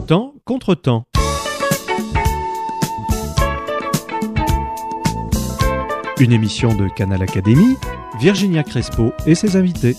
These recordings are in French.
Temps contre temps. Une émission de Canal Académie, Virginia Crespo et ses invités.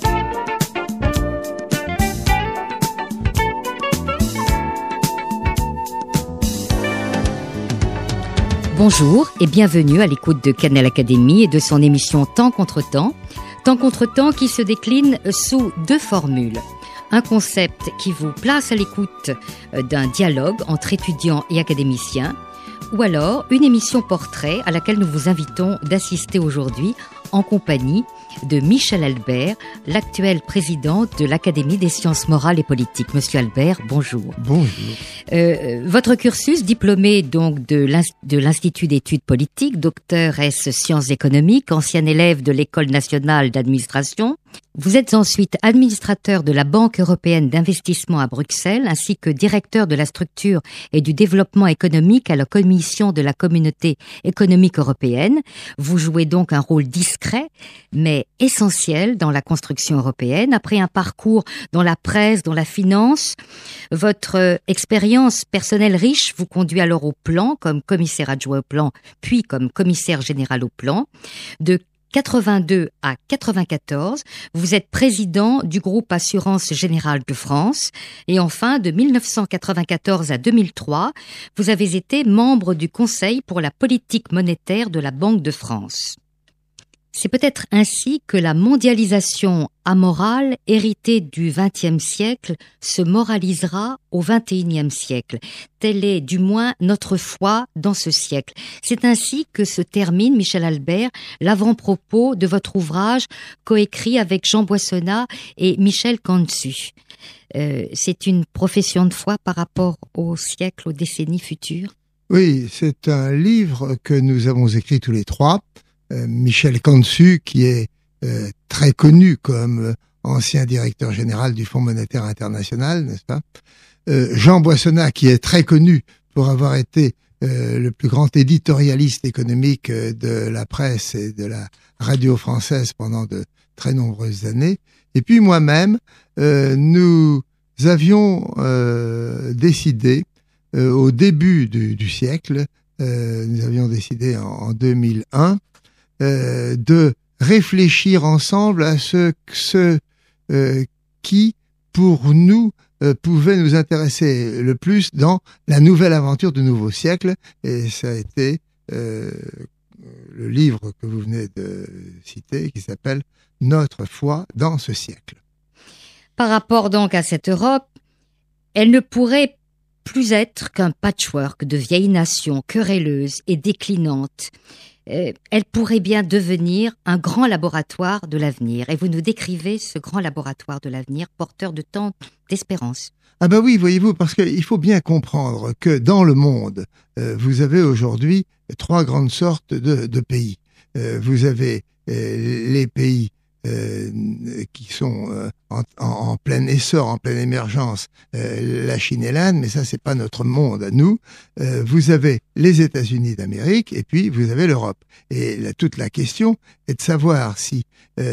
Bonjour et bienvenue à l'écoute de Canal Académie et de son émission Temps contre temps. Temps contre temps qui se décline sous deux formules. Un concept qui vous place à l'écoute d'un dialogue entre étudiants et académiciens, ou alors une émission portrait à laquelle nous vous invitons d'assister aujourd'hui en compagnie de Michel Albert, l'actuel président de l'Académie des sciences morales et politiques. Monsieur Albert, bonjour. Bonjour. Votre cursus, diplômé donc de l'Institut d'études politiques, docteur S sciences économiques, ancien élève de l'École nationale d'administration. Vous êtes ensuite administrateur de la Banque européenne d'investissement à Bruxelles, ainsi que directeur de la structure et du développement économique à la Commission de la Communauté économique européenne. Vous jouez donc un rôle discret, mais essentiel dans la construction européenne. Après un parcours dans la presse, dans la finance, votre expérience personnelle riche vous conduit alors au plan, comme commissaire adjoint au plan, puis comme commissaire général au plan. De 82 à 94, vous êtes président du groupe Assurance Générale de France et enfin de 1994 à 2003, vous avez été membre du Conseil pour la politique monétaire de la Banque de France. C'est peut-être ainsi que la mondialisation amorale, héritée du XXe siècle, se moralisera au XXIe siècle. Telle est du moins notre foi dans ce siècle. C'est ainsi que se termine, Michel Albert, l'avant-propos de votre ouvrage coécrit avec Jean Boissonnat et Michel Cantu. C'est une profession de foi par rapport au siècle, aux décennies futures? Oui, c'est un livre que nous avons écrit tous les trois. Michel Cantu, qui est très connu comme ancien directeur général du Fonds monétaire international, n'est-ce pas? Jean Boissonnat, qui est très connu pour avoir été le plus grand éditorialiste économique de la presse et de la radio française pendant de très nombreuses années. Et puis moi-même, nous avions décidé, au début du siècle, nous avions décidé en 2001, de réfléchir ensemble à ce qui, pour nous, pouvait nous intéresser le plus dans la nouvelle aventure du nouveau siècle. Et ça a été le livre que vous venez de citer, qui s'appelle « Notre foi dans ce siècle ». Par rapport donc à cette Europe, elle ne pourrait plus être qu'un patchwork de vieilles nations querelleuses et déclinantes. Elle pourrait bien devenir un grand laboratoire de l'avenir. Et vous nous décrivez ce grand laboratoire de l'avenir, porteur de tant d'espérance. Ah ben oui, voyez-vous, parce qu'il faut bien comprendre que dans le monde, vous avez aujourd'hui trois grandes sortes de pays. Vous avez les pays qui sont en plein essor, en pleine émergence, la Chine et l'Inde, mais ça c'est pas notre monde à nous. Vous avez les États-Unis d'Amérique et puis vous avez l'Europe. Et toute la question est de savoir si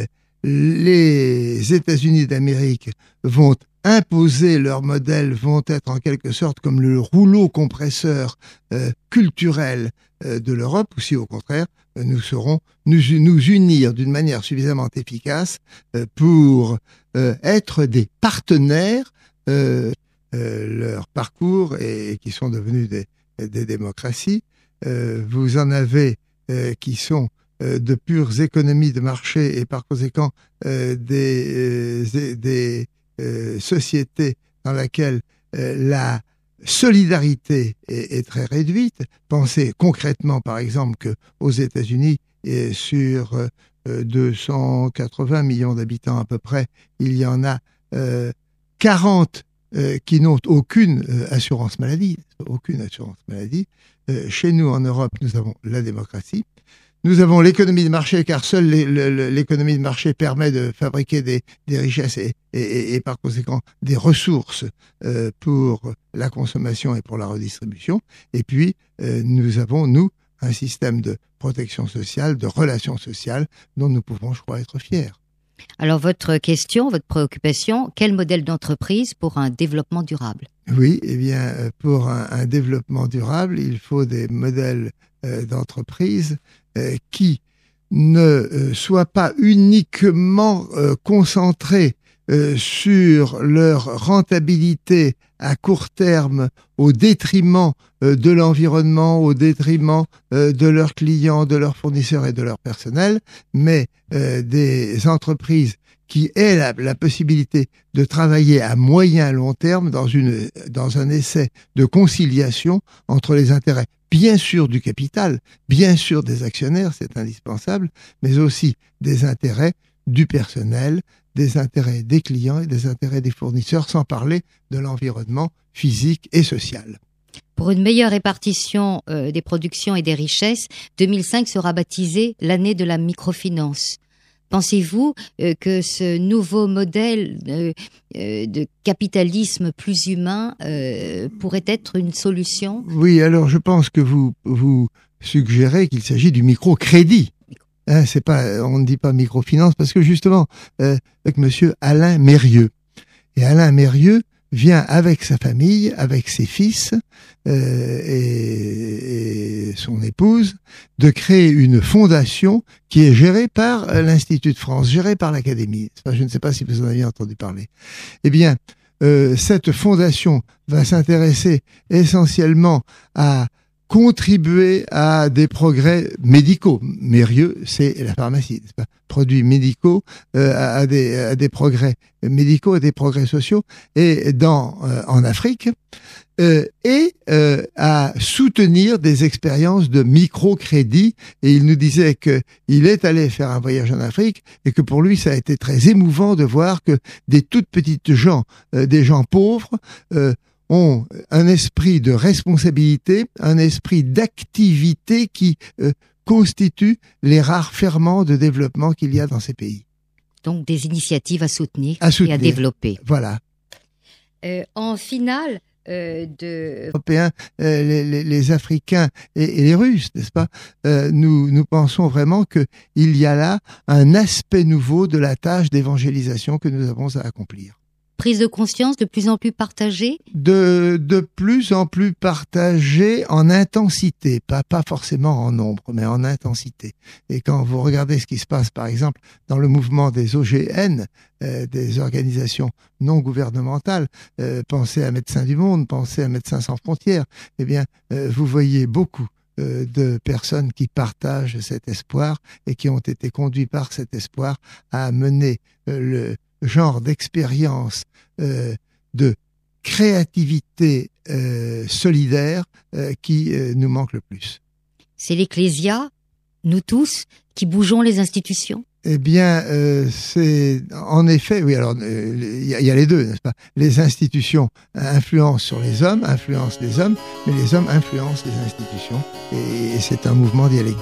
les États-Unis d'Amérique vont imposer leur modèle, vont être en quelque sorte comme le rouleau compresseur culturel de l'Europe, ou si au contraire nous saurons nous unir d'une manière suffisamment efficace pour être des partenaires. Leur parcours et qui sont devenus des démocraties. Vous en avez qui sont de pures économies de marché et par conséquent des sociétés dans lesquelles la solidarité est très réduite. Pensez concrètement, par exemple, qu'aux États-Unis, sur 280 millions d'habitants à peu près, il y en a 40 qui n'ont aucune assurance maladie. Aucune assurance maladie. Chez nous, en Europe, nous avons la démocratie. Nous avons l'économie de marché, car seule l'économie de marché permet de fabriquer des richesses et par conséquent des ressources pour la consommation et pour la redistribution. Et puis, nous avons, nous, un système de protection sociale, de relations sociales dont nous pouvons, je crois, être fiers. Alors votre question, votre préoccupation, quel modèle d'entreprise pour un développement durable? Oui, eh bien, pour un développement durable, il faut des modèles d'entreprise qui ne soient pas uniquement concentrés sur leur rentabilité à court terme au détriment de l'environnement, au détriment de leurs clients, de leurs fournisseurs et de leur personnel, mais des entreprises qui aient la possibilité de travailler à moyen long terme dans un essai de conciliation entre les intérêts, bien sûr du capital, bien sûr des actionnaires, c'est indispensable, mais aussi des intérêts du personnel, des intérêts des clients et des intérêts des fournisseurs, sans parler de l'environnement physique et social. Pour une meilleure répartition des productions et des richesses, 2005 sera baptisé l'année de la microfinance. Pensez-vous que ce nouveau modèle de capitalisme plus humain pourrait être une solution? Oui, alors je pense que vous suggérez qu'il s'agit du microcrédit. C'est pas, on ne dit pas microfinance parce que justement, avec monsieur Alain Mérieux. Et Alain Mérieux vient avec sa famille, avec ses fils et son épouse, de créer une fondation qui est gérée par l'Institut de France, gérée par l'Académie. Je ne sais pas si vous en aviez entendu parler. Eh bien, cette fondation va s'intéresser essentiellement à contribuer à des progrès médicaux. Mérieux, c'est la pharmacie, n'est-ce pas? Produits médicaux, à des progrès médicaux et des progrès sociaux, et en Afrique, et à soutenir des expériences de microcrédit. Et il nous disait que il est allé faire un voyage en Afrique et que pour lui, ça a été très émouvant de voir que des toutes petites gens, des gens pauvres, ont un esprit de responsabilité, un esprit d'activité qui constitue les rares ferments de développement qu'il y a dans ces pays. Donc des initiatives à soutenir et à développer. Voilà. En finale Européens, les Africains et les Russes, n'est-ce pas? Nous pensons vraiment qu'il y a là un aspect nouveau de la tâche d'évangélisation que nous avons à accomplir. Prise de conscience de plus en plus partagée? De plus en plus partagée en intensité, pas forcément en nombre, mais en intensité. Et quand vous regardez ce qui se passe, par exemple, dans le mouvement des OGN, des organisations non gouvernementales, pensez à Médecins du Monde, pensez à Médecins sans frontières, eh bien, vous voyez beaucoup de personnes qui partagent cet espoir et qui ont été conduits par cet espoir à mener le genre d'expérience de créativité solidaire qui nous manque le plus. C'est l'Ecclésia, nous tous, qui bougeons les institutions? Eh bien, c'est en effet, oui, alors il y a les deux, n'est-ce pas? Les institutions influencent sur les hommes, influencent les hommes, mais les hommes influencent les institutions et c'est un mouvement dialectique.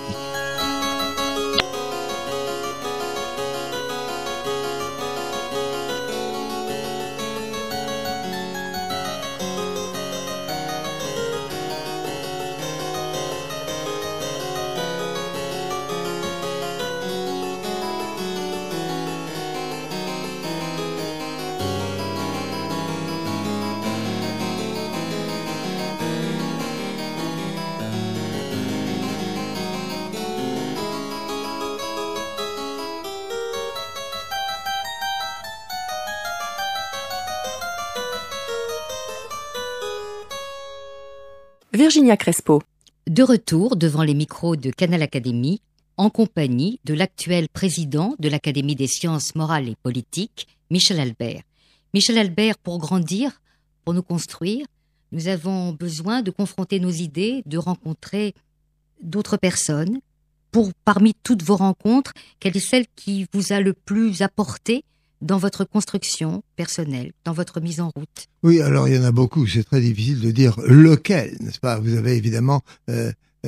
Virginia Crespo. De retour devant les micros de Canal Académie, en compagnie de l'actuel président de l'Académie des sciences morales et politiques, Michel Albert. Michel Albert, pour grandir, pour nous construire, nous avons besoin de confronter nos idées, de rencontrer d'autres personnes. Parmi toutes vos rencontres, quelle est celle qui vous a le plus apporté dans votre construction personnelle, dans votre mise en route? Oui, alors il y en a beaucoup, c'est très difficile de dire lequel, n'est-ce pas? Vous avez évidemment,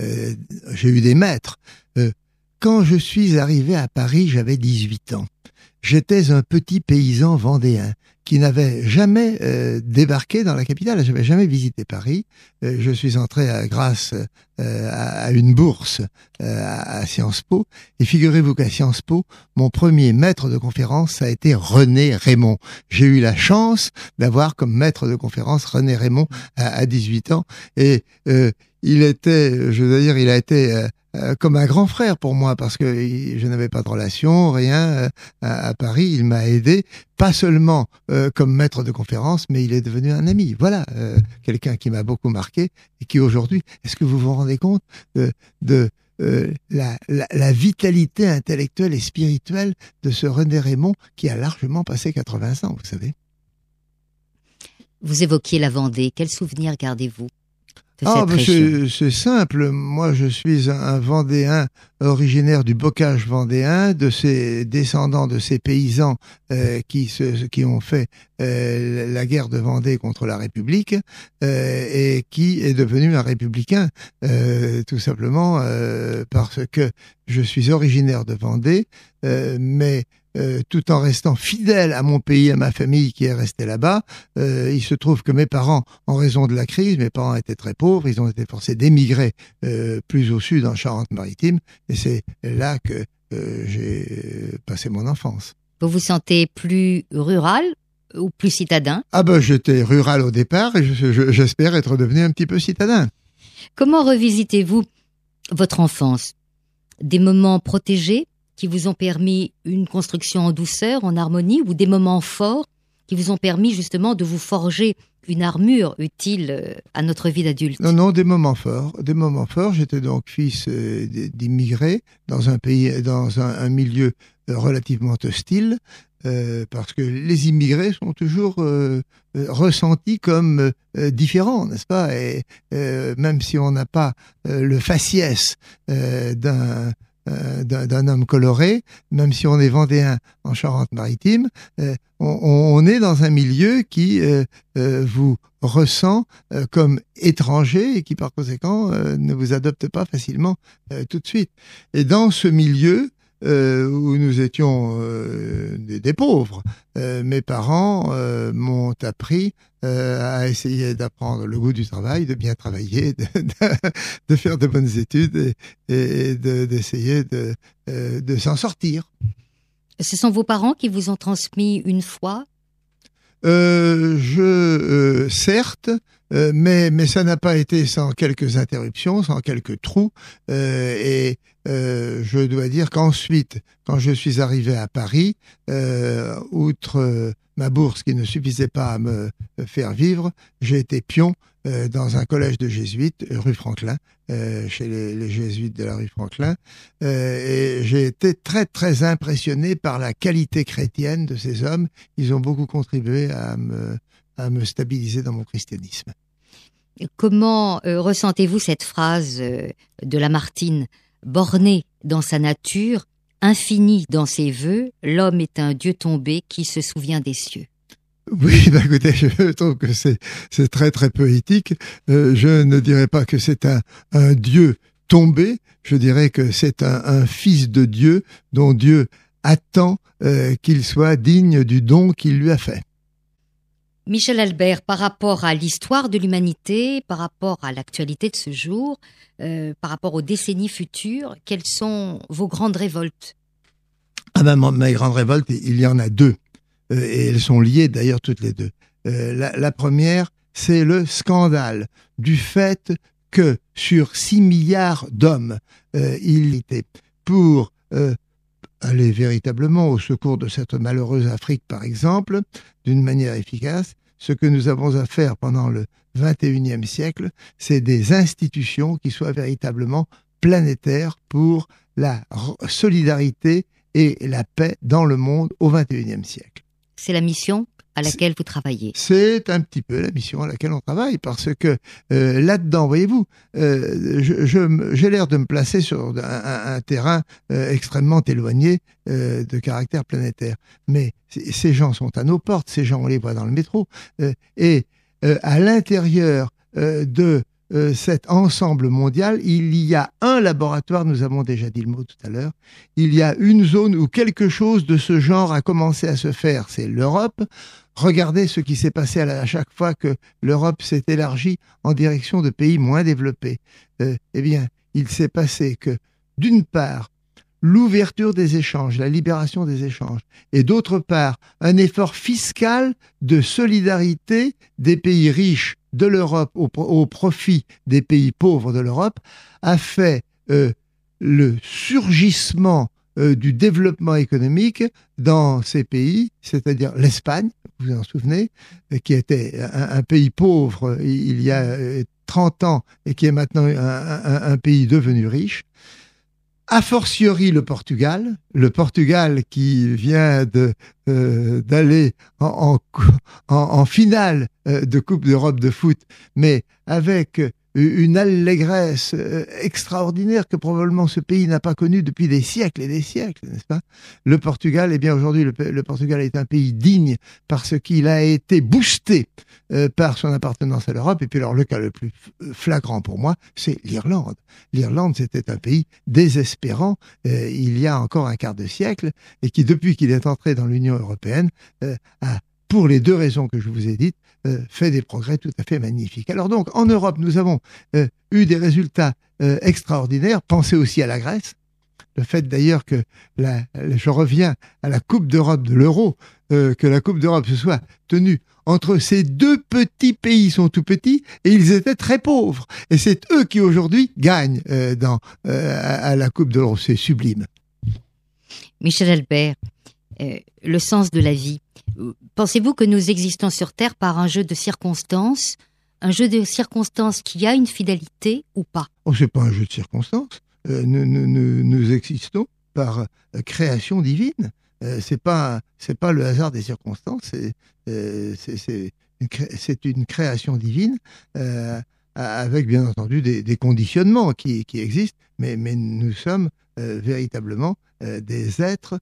j'ai eu des maîtres. Quand je suis arrivé à Paris, j'avais 18 ans. j'étais un petit paysan vendéen qui n'avait jamais débarqué dans la capitale, j'avais jamais visité Paris. Je suis entré grâce à une bourse à Sciences Po. Et figurez-vous qu'à Sciences Po, mon premier maître de conférence, ça a été René Raymond. J'ai eu la chance d'avoir comme maître de conférence René Raymond à 18 ans. Et il était, je veux dire, il a été comme un grand frère pour moi, parce que je n'avais pas de relation, rien à Paris. Il m'a aidé, pas seulement comme maître de conférence, mais il est devenu un ami. Voilà, quelqu'un qui m'a beaucoup marqué et qui aujourd'hui, est-ce que vous vous rendez compte de la vitalité intellectuelle et spirituelle de ce René Raymond qui a largement passé 80 ans, vous savez. Vous évoquiez la Vendée. Quels souvenirs gardez-vous de cette région? C'est simple. Moi, je suis un Vendéen originaire du bocage vendéen, de ces descendants de ces paysans qui ont fait la guerre de Vendée contre la République et qui est devenu un républicain tout simplement parce que je suis originaire de Vendée, mais tout en restant fidèle à mon pays, à ma famille qui est restée là-bas. Il se trouve que mes parents, en raison de la crise, mes parents étaient très pauvres, ils ont été forcés d'émigrer plus au sud, en Charente-Maritime, et c'est là que j'ai passé mon enfance. Vous vous sentez plus rural ou plus citadin? J'étais rural au départ et j'espère être devenu un petit peu citadin. Comment revisitez-vous votre enfance? Des moments protégés qui vous ont permis une construction en douceur, en harmonie, ou des moments forts qui vous ont permis justement de vous forger une armure utile à notre vie d'adulte? Non, des moments forts. Des moments forts. J'étais donc fils d'immigrés dans un pays, dans un milieu relativement hostile, parce que les immigrés sont toujours ressentis comme différents, n'est-ce pas? Et même si on n'a pas le faciès d'un homme coloré, même si on est vendéen en Charente-Maritime, on est dans un milieu qui vous ressent comme étranger et qui par conséquent ne vous adopte pas facilement tout de suite. Et dans ce milieu où nous étions des pauvres, mes parents m'ont appris à essayer d'apprendre le goût du travail, de bien travailler, de faire de bonnes études et d'essayer de s'en sortir. Ce sont vos parents qui vous ont transmis une foi? Certes, mais ça n'a pas été sans quelques interruptions, sans quelques trous, et je dois dire qu'ensuite, quand je suis arrivé à Paris, outre ma bourse qui ne suffisait pas à me faire vivre, j'ai été pion dans un collège de jésuites, rue Franklin, chez les jésuites de la rue Franklin, et j'ai été très très impressionné par la qualité chrétienne de ces hommes. Ils ont beaucoup contribué à me stabiliser dans mon christianisme. Comment ressentez-vous cette phrase de Lamartine? Borné dans sa nature, infini dans ses vœux, l'homme est un dieu tombé qui se souvient des cieux. Oui, écoutez, je trouve que c'est très très poétique. Je ne dirais pas que c'est un dieu tombé, je dirais que c'est un fils de Dieu dont Dieu attend qu'il soit digne du don qu'il lui a fait. Michel Albert, par rapport à l'histoire de l'humanité, par rapport à l'actualité de ce jour, par rapport aux décennies futures, quelles sont vos grandes révoltes? Mes grandes révoltes, il y en a deux. Et elles sont liées d'ailleurs toutes les deux. La première, c'est le scandale du fait que sur 6 milliards d'hommes, il était pour aller véritablement au secours de cette malheureuse Afrique, par exemple, d'une manière efficace. Ce que nous avons à faire pendant le XXIe siècle, c'est des institutions qui soient véritablement planétaires pour la solidarité et la paix dans le monde au XXIe siècle. C'est la mission à laquelle vous travaillez? C'est un petit peu la mission à laquelle on travaille, parce que là-dedans, voyez-vous, j'ai l'air de me placer sur un terrain extrêmement éloigné de caractère planétaire. Mais ces gens sont à nos portes, ces gens, on les voit dans le métro, et à l'intérieur de cet ensemble mondial, il y a un laboratoire, nous avons déjà dit le mot tout à l'heure, il y a une zone où quelque chose de ce genre a commencé à se faire, c'est l'Europe. Regardez ce qui s'est passé à chaque fois que l'Europe s'est élargie en direction de pays moins développés. Eh bien, il s'est passé que, d'une part, l'ouverture des échanges, la libération des échanges, et d'autre part, un effort fiscal de solidarité des pays riches de l'Europe au profit des pays pauvres de l'Europe, a fait le surgissement du développement économique dans ces pays, c'est-à-dire l'Espagne, vous vous en souvenez, qui était un pays pauvre il y a 30 ans et qui est maintenant un pays devenu riche. A fortiori le Portugal qui vient d'aller en finale de Coupe d'Europe de foot, mais avec une allégresse extraordinaire que probablement ce pays n'a pas connue depuis des siècles et des siècles, n'est-ce pas? Le Portugal, eh bien aujourd'hui, le Portugal est un pays digne parce qu'il a été boosté par son appartenance à l'Europe. Et puis alors, le cas le plus flagrant pour moi, c'est l'Irlande. L'Irlande, c'était un pays désespérant il y a encore un quart de siècle et qui, depuis qu'il est entré dans l'Union européenne, a, pour les deux raisons que je vous ai dites, fait des progrès tout à fait magnifiques. Alors donc, en Europe, nous avons eu des résultats extraordinaires. Pensez aussi à la Grèce. Le fait d'ailleurs que, je reviens à la Coupe d'Europe de l'Euro, que la Coupe d'Europe se soit tenue entre ces deux petits pays, ils sont tout petits, et ils étaient très pauvres. Et c'est eux qui aujourd'hui gagnent à la Coupe de l'Euro. C'est sublime. Michel Albert, le sens de la vie. Pensez-vous que nous existons sur Terre par un jeu de circonstances qui a une finalité ou pas? Oh, c'est pas un jeu de circonstances. Nous existons par création divine. C'est pas le hasard des circonstances. C'est une création divine avec bien entendu des conditionnements qui existent. Mais nous sommes véritablement des êtres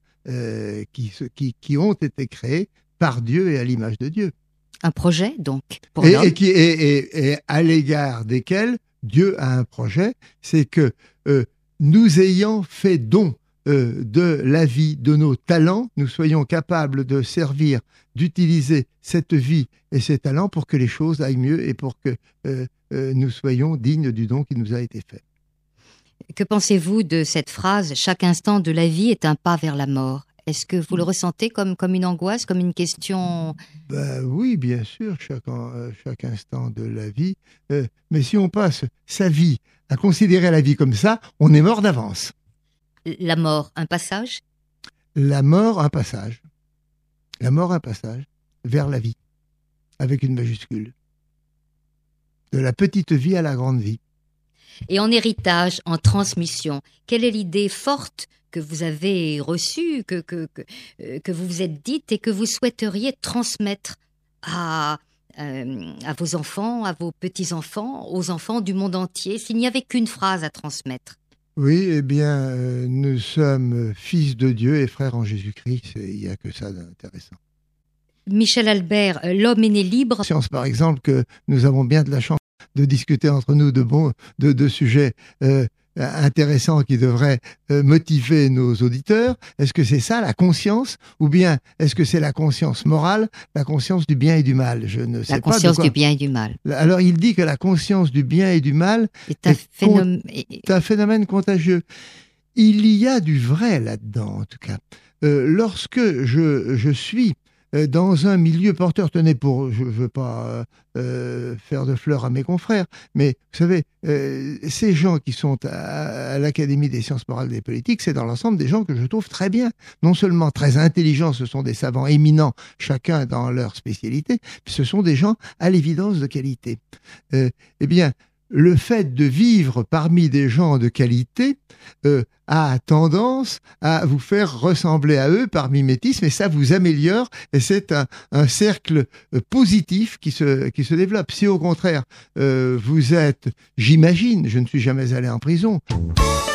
qui ont été créés par Dieu et à l'image de Dieu. Un projet, donc, pour l'homme. Et à l'égard desquels Dieu a un projet, c'est que nous ayant fait don de la vie, de nos talents, nous soyons capables de servir, d'utiliser cette vie et ces talents pour que les choses aillent mieux et pour que nous soyons dignes du don qui nous a été fait. Que pensez-vous de cette phrase « Chaque instant de la vie est un pas vers la mort » ? Est-ce que vous le ressentez comme une angoisse, comme une question? Oui, bien sûr, chaque instant de la vie. Mais si on passe sa vie à considérer la vie comme ça, on est mort d'avance. La mort, un passage? La mort, un passage. La mort, un passage vers la vie, avec une majuscule. De la petite vie à la grande vie. Et en héritage, en transmission, quelle est l'idée forte que vous avez reçue, que vous vous êtes dite et que vous souhaiteriez transmettre à vos enfants, à vos petits-enfants, aux enfants du monde entier, s'il n'y avait qu'une phrase à transmettre? Oui, eh bien, nous sommes fils de Dieu et frères en Jésus-Christ. Il n'y a que ça d'intéressant. Michel Albert, l'homme est né libre. Science, par exemple, que nous avons bien de la chance de discuter entre nous de sujets intéressants qui devraient motiver nos auditeurs. Est-ce que c'est ça, la conscience? Ou bien est-ce que c'est la conscience morale, la conscience du bien et du mal? Je ne sais pas. La conscience du bien et du mal. Alors, il dit que la conscience du bien et du mal est un phénomène contagieux. Il y a du vrai là-dedans, en tout cas. Lorsque je suis dans un milieu porteur, tenez, je ne veux pas faire de fleurs à mes confrères, mais vous savez, ces gens qui sont à l'Académie des sciences morales et des politiques, c'est dans l'ensemble des gens que je trouve très bien, non seulement très intelligents, ce sont des savants éminents, chacun dans leur spécialité, mais ce sont des gens à l'évidence de qualité. Eh bien, le fait de vivre parmi des gens de qualité a tendance à vous faire ressembler à eux par mimétisme, et ça vous améliore, et c'est un cercle positif qui se développe. Si au contraire, vous êtes, j'imagine, je ne suis jamais allé en prison,